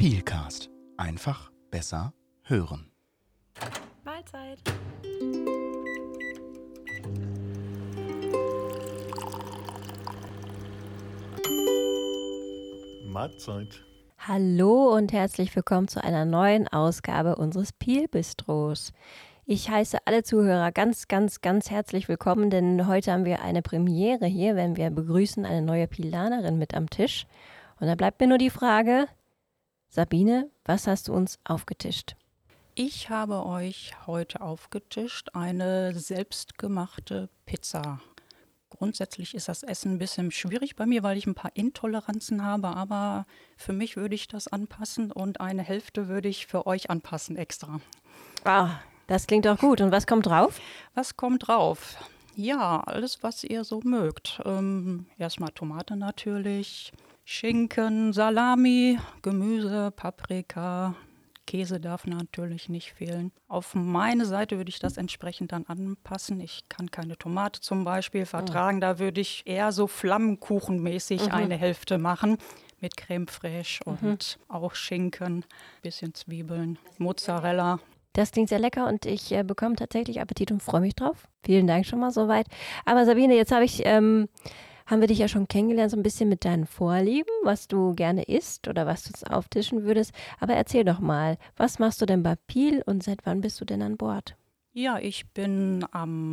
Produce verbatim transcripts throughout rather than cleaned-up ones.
Pielcast. Einfach besser hören. Mahlzeit. Mahlzeit. Hallo und herzlich willkommen zu einer neuen Ausgabe unseres Piel-Bistros. Ich heiße alle Zuhörer ganz, ganz, ganz herzlich willkommen, denn heute haben wir eine Premiere hier, wenn wir begrüßen eine neue Pilanerin mit am Tisch. Und da bleibt mir nur die Frage, Sabine, was hast du uns aufgetischt? Ich habe euch heute aufgetischt eine selbstgemachte Pizza. Grundsätzlich ist das Essen ein bisschen schwierig bei mir, weil ich ein paar Intoleranzen habe, aber für mich würde ich das anpassen und eine Hälfte würde ich für euch anpassen extra. Ah, das klingt doch gut. Und was kommt drauf? Was kommt drauf? Ja, alles, was ihr so mögt. Ähm, erstmal Tomate natürlich, Schinken, Salami, Gemüse, Paprika, Käse darf natürlich nicht fehlen. Auf meine Seite würde ich das entsprechend dann anpassen. Ich kann keine Tomate zum Beispiel vertragen. Da würde ich eher so flammenkuchenmäßig Mhm. eine Hälfte machen. Mit Creme fraiche und Mhm. auch Schinken, bisschen Zwiebeln, Mozzarella. Das klingt sehr lecker und ich äh, bekomme tatsächlich Appetit und freue mich drauf. Vielen Dank schon mal soweit. Aber Sabine, jetzt habe ich, ähm, haben wir dich ja schon kennengelernt, so ein bisschen mit deinen Vorlieben, was du gerne isst oder was du uns auftischen würdest. Aber erzähl doch mal, was machst du denn bei Piel und seit wann bist du denn an Bord? Ja, ich bin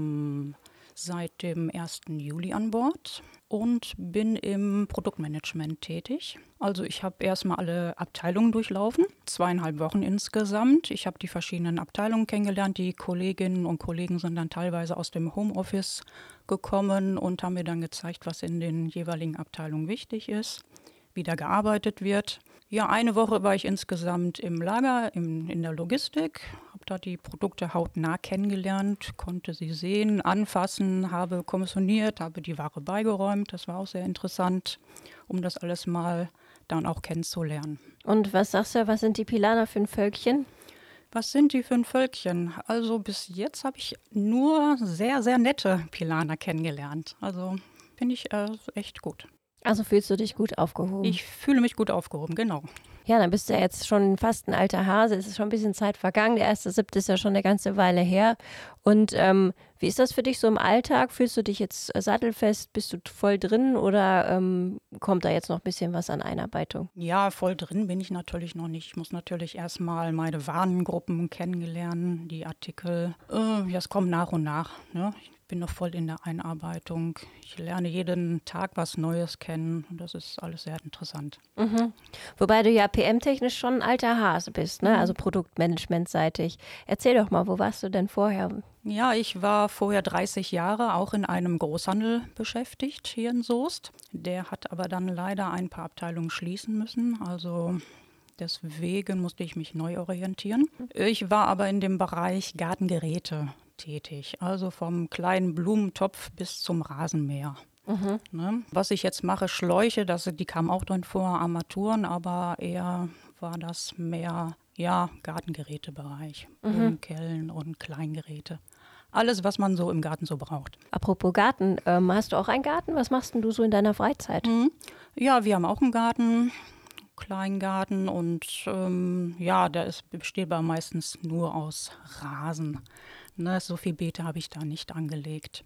am seit dem ersten Juli an Bord und bin im Produktmanagement tätig. Also ich habe erstmal alle Abteilungen durchlaufen, zweieinhalb Wochen insgesamt. Ich habe die verschiedenen Abteilungen kennengelernt. Die Kolleginnen und Kollegen sind dann teilweise aus dem Homeoffice gekommen und haben mir dann gezeigt, was in den jeweiligen Abteilungen wichtig ist, wie da gearbeitet wird. Ja, eine Woche war ich insgesamt im Lager, im, in der Logistik, habe da die Produkte hautnah kennengelernt, konnte sie sehen, anfassen, habe kommissioniert, habe die Ware beigeräumt. Das war auch sehr interessant, um das alles mal dann auch kennenzulernen. Und was sagst du, was sind die Pilaner für ein Völkchen? Was sind die für ein Völkchen? Also bis jetzt habe ich nur sehr, sehr nette Pilaner kennengelernt. Also finde ich äh, echt gut. Also fühlst du dich gut aufgehoben? Ich fühle mich gut aufgehoben, genau. Ja, dann bist du ja jetzt schon fast ein alter Hase. Es ist schon ein bisschen Zeit vergangen. Der erste Siebte ist ja schon eine ganze Weile her. Und ähm, wie ist das für dich so im Alltag? Fühlst du dich jetzt äh, sattelfest? Bist du voll drin oder ähm, kommt da jetzt noch ein bisschen was an Einarbeitung? Ja, voll drin bin ich natürlich noch nicht. Ich muss natürlich erstmal meine Warengruppen kennenlernen, die Artikel. Äh, ja, es kommt nach und nach. Ne? Ich bin noch voll in der Einarbeitung. Ich lerne jeden Tag was Neues kennen und das ist alles sehr interessant. Mhm. Wobei du ja P M-technisch schon ein alter Hase bist, ne? Mhm. Also Produktmanagementseitig. Erzähl doch mal, wo warst du denn vorher? Ja, ich war vorher dreißig Jahre auch in einem Großhandel beschäftigt hier in Soest. Der hat aber dann leider ein paar Abteilungen schließen müssen. Also deswegen musste ich mich neu orientieren. Ich war aber in dem Bereich Gartengeräte tätig, also vom kleinen Blumentopf bis zum Rasenmäher. Mhm. Ne? Was ich jetzt mache, Schläuche, das, die kamen auch drin vor, Armaturen, aber eher war das mehr ja, Gartengerätebereich, Mhm. Blumenkellen und Kleingeräte. Alles, was man so im Garten so braucht. Apropos Garten, ähm, hast du auch einen Garten? Was machst denn du so in deiner Freizeit? Mhm. Ja, wir haben auch einen Garten, Kleingarten und ähm, ja, der ist, besteht aber meistens nur aus Rasen. Ne, so viel Beete habe ich da nicht angelegt.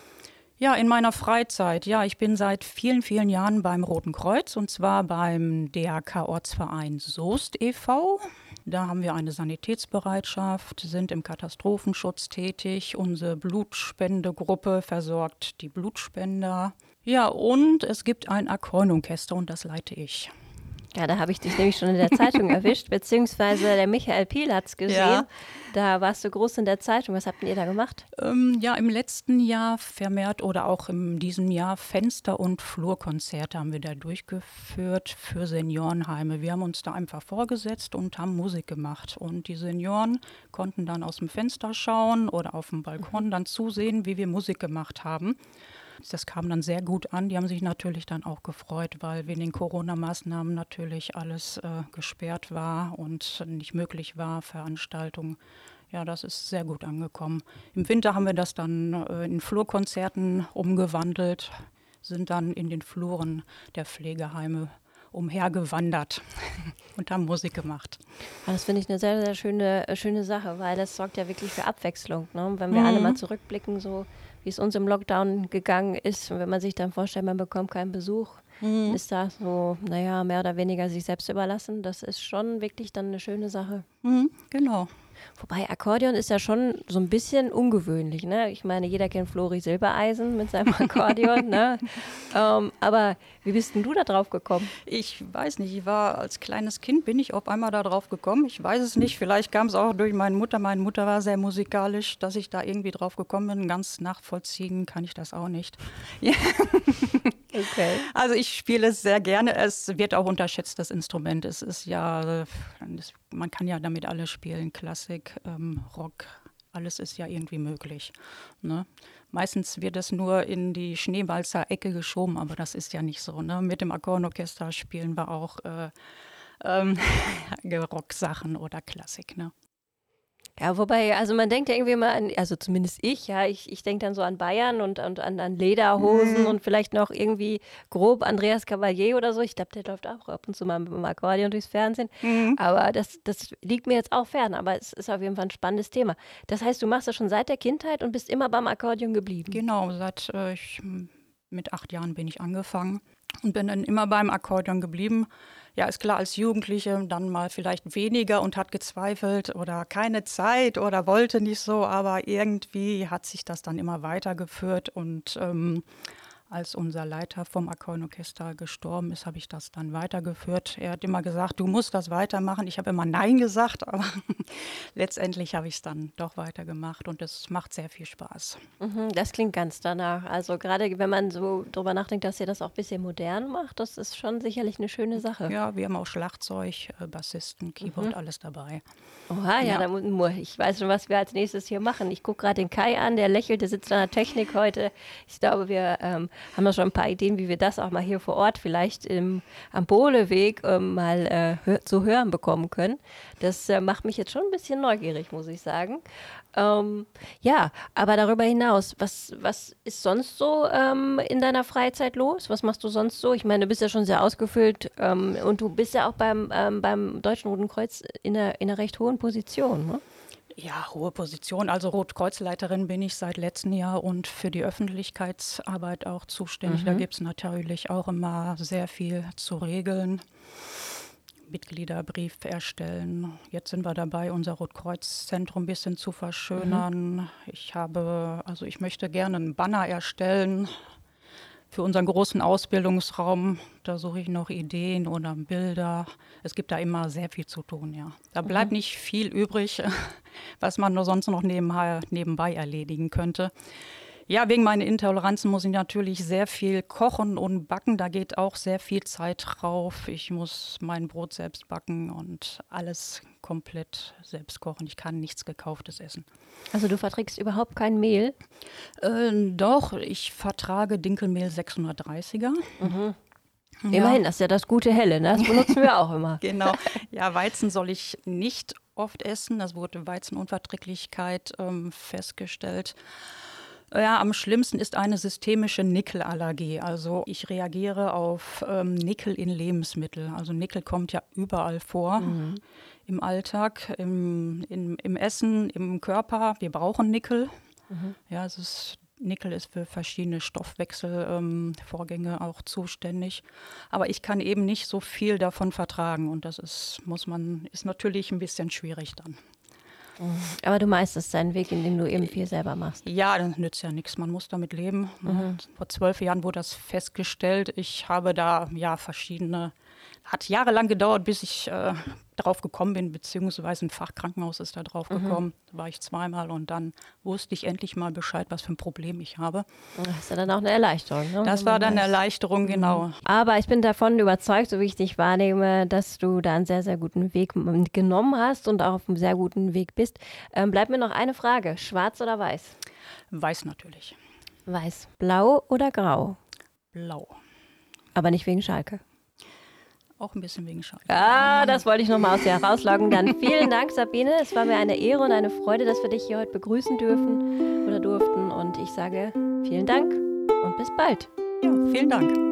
Ja, in meiner Freizeit, ja, ich bin seit vielen, vielen Jahren beim Roten Kreuz und zwar beim D A K-Ortsverein Soest e V Da haben wir eine Sanitätsbereitschaft, sind im Katastrophenschutz tätig. Unsere Blutspendegruppe versorgt die Blutspender. Ja, und es gibt ein Akkordeonorchester und das leite ich. Ja, da habe ich dich nämlich schon in der Zeitung erwischt, beziehungsweise der Michael Piel hat es gesehen. Ja. Da warst du groß in der Zeitung. Was habt denn ihr da gemacht? Ähm, ja, im letzten Jahr vermehrt oder auch in diesem Jahr Fenster- und Flurkonzerte haben wir da durchgeführt für Seniorenheime. Wir haben uns da einfach vorgesetzt und haben Musik gemacht. Und die Senioren konnten dann aus dem Fenster schauen oder auf dem Balkon dann zusehen, wie wir Musik gemacht haben. Das kam dann sehr gut an. Die haben sich natürlich dann auch gefreut, weil wegen den Corona-Maßnahmen natürlich alles äh, gesperrt war und nicht möglich war, Veranstaltungen. Ja, das ist sehr gut angekommen. Im Winter haben wir das dann äh, in Flurkonzerten umgewandelt, sind dann in den Fluren der Pflegeheime umhergewandert und haben Musik gemacht. Das finde ich eine sehr, sehr schöne, schöne Sache, weil das sorgt ja wirklich für Abwechslung. Ne? Wenn wir Mhm. alle mal zurückblicken, so wie es uns im Lockdown gegangen ist, und wenn man sich dann vorstellt, man bekommt keinen Besuch, Mhm. ist das so, naja, mehr oder weniger sich selbst überlassen. Das ist schon wirklich dann eine schöne Sache. Mhm, genau. Wobei Akkordeon ist ja schon so ein bisschen ungewöhnlich, ne? Ich meine, jeder kennt Flori Silbereisen mit seinem Akkordeon, ne? Ähm, aber wie bist denn du da drauf gekommen? Ich weiß nicht, ich war als kleines Kind, bin ich auf einmal da drauf gekommen. Ich weiß es nicht, vielleicht kam es auch durch meine Mutter. Meine Mutter war sehr musikalisch, dass ich da irgendwie drauf gekommen bin. Ganz nachvollziehen kann ich das auch nicht. Ja. Okay. Also ich spiele es sehr gerne. Es wird auch unterschätzt, das Instrument. Es ist ja, es, man kann ja damit alles spielen. Klassik, ähm, Rock, alles ist ja irgendwie möglich. Ne? Meistens wird es nur in die Schneewalzer-Ecke geschoben, aber das ist ja nicht so. Ne? Mit dem Akkordeonorchester spielen wir auch äh, ähm, Rocksachen oder Klassik. Ne? Ja, wobei, also man denkt ja irgendwie immer an, also zumindest ich, ja, ich, ich denke dann so an Bayern und, und an, an Lederhosen Mhm. und vielleicht noch irgendwie grob Andreas Cavalier oder so. Ich glaube, der läuft auch ab und zu mal mit dem Akkordeon durchs Fernsehen. Mhm. Aber das, das liegt mir jetzt auch fern, aber es ist auf jeden Fall ein spannendes Thema. Das heißt, du machst das schon seit der Kindheit und bist immer beim Akkordeon geblieben. Genau, seit äh, ich, mit acht Jahren bin ich angefangen und bin dann immer beim Akkordeon geblieben. Ja, ist klar, als Jugendliche dann mal vielleicht weniger und hat gezweifelt oder keine Zeit oder wollte nicht so, aber irgendwie hat sich das dann immer weitergeführt und ähm, als unser Leiter vom Akkordeonorchester gestorben ist, habe ich das dann weitergeführt. Er hat immer gesagt, du musst das weitermachen. Ich habe immer Nein gesagt, aber letztendlich habe ich es dann doch weitergemacht und es macht sehr viel Spaß. Mhm, das klingt ganz danach. Also gerade wenn man so drüber nachdenkt, dass ihr das auch ein bisschen modern macht, das ist schon sicherlich eine schöne Sache. Ja, wir haben auch Schlagzeug, äh, Bassisten, Keyboard, mhm. alles dabei. Oha, ja, Ja. da mu- ich weiß schon, was wir als nächstes hier machen. Ich gucke gerade den Kai an, der lächelt, der sitzt an der Technik heute. Ich glaube, wir ähm, haben da schon ein paar Ideen, wie wir das auch mal hier vor Ort vielleicht im, am Bohleweg ähm, mal äh, hör, zu hören bekommen können. Das äh, macht mich jetzt schon ein bisschen neugierig, muss ich sagen. Ähm, ja, aber darüber hinaus, was, was ist sonst so ähm, in deiner Freizeit los? Was machst du sonst so? Ich meine, du bist ja schon sehr ausgefüllt ähm, und du bist ja auch beim, ähm, beim Deutschen Roten Kreuz in einer, in einer recht hohen Position, ne? Ja, hohe Position. Also Rotkreuzleiterin bin ich seit letztem Jahr und für die Öffentlichkeitsarbeit auch zuständig. Mhm. Da gibt es natürlich auch immer sehr viel zu regeln. Mitgliederbrief erstellen. Jetzt sind wir dabei, unser Rotkreuzzentrum ein bisschen zu verschönern. Mhm. Ich habe, also ich möchte gerne einen Banner erstellen für unseren großen Ausbildungsraum. Da suche ich noch Ideen oder Bilder. Es gibt da immer sehr viel zu tun, ja. Da bleibt mhm. nicht viel übrig, was man nur sonst noch nebenbei, nebenbei erledigen könnte. Ja, wegen meiner Intoleranzen muss ich natürlich sehr viel kochen und backen. Da geht auch sehr viel Zeit drauf. Ich muss mein Brot selbst backen und alles komplett selbst kochen. Ich kann nichts Gekauftes essen. Also du verträgst überhaupt kein Mehl? Äh, doch, ich vertrage Dinkelmehl sechshundertdreißiger. Mhm. Ja. Immerhin, das ist ja das gute Helle, ne? Das benutzen wir auch immer. Genau. Ja, Weizen soll ich nicht oft essen. Das wurde Weizenunverträglichkeit ähm, festgestellt. Ja, am schlimmsten ist eine systemische Nickelallergie. Also ich reagiere auf ähm, Nickel in Lebensmitteln. Also Nickel kommt ja überall vor, mhm. im Alltag, im, im, im Essen, im Körper. Wir brauchen Nickel. Mhm. Ja, es ist, Nickel ist für verschiedene Stoffwechselvorgänge ähm, auch zuständig. Aber ich kann eben nicht so viel davon vertragen. Und das ist, muss man, ist natürlich ein bisschen schwierig dann. Aber du meisterst deinen Weg, indem du eben viel selber machst. Ja, das nützt ja nichts. Man muss damit leben. Mhm. Vor zwölf Jahren wurde das festgestellt. Ich habe da ja verschiedene, hat jahrelang gedauert, bis ich äh, drauf gekommen bin, beziehungsweise ein Fachkrankenhaus ist da drauf mhm. gekommen. Da war ich zweimal und dann wusste ich endlich mal Bescheid, was für ein Problem ich habe. Das ist ja dann auch eine Erleichterung. Ne? Das war dann eine Erleichterung, genau. Aber ich bin davon überzeugt, so wie ich dich wahrnehme, dass du da einen sehr, sehr guten Weg genommen hast und auch auf einem sehr guten Weg bist. Ähm, bleibt mir noch eine Frage. Schwarz oder weiß? Weiß natürlich. Weiß. Blau oder grau? Blau. Aber nicht wegen Schalke? Auch ein bisschen wegen Schalke. Ah, das wollte ich nochmal aus dir herausloggen. Dann vielen Dank, Sabine. Es war mir eine Ehre und eine Freude, dass wir dich hier heute begrüßen dürfen oder durften. Und ich sage vielen Dank und bis bald. Ja, vielen Dank.